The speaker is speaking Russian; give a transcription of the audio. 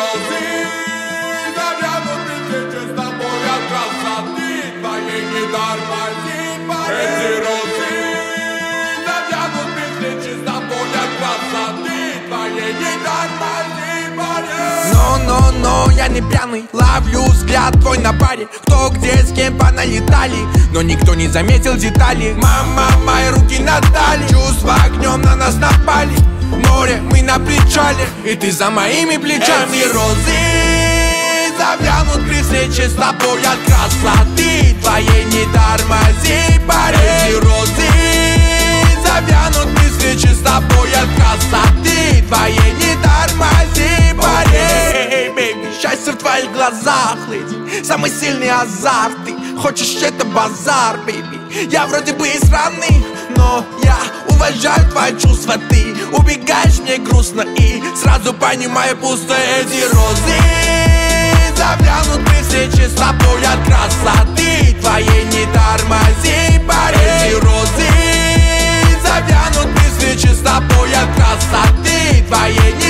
розы завянут при встрече с тобой от красоты твоей не тормозит парень. Эти розы завянут при встрече с тобой от красоты твоей не тормозит парень. Но я не пьяный, ловлю взгляд твой на паре. Кто где с кем поналетали, но никто не заметил детали. Мама, мои руки надали, чувства огнем на нас напали. Море, мы на причале, и ты за моими плечами. Эти розы завянут при встрече с тобой от красоты твоей не тормози, парень. Эти розы завянут при встрече с тобой от красоты твоей не тормози, парень. Бэйби, счастье в твоих глазах, леди, самый сильный азарт. Ты хочешь это базар, бэйби. Я вроде бы и странный, но я уважаю твои чувства. Ты убегаешь, мне грустно, и сразу понимаю пусто. Эти розы завянут при встрече с тобой от красоты твоей не тормози, парень. Эти розы завянут при встрече с тобой от красоты твоей не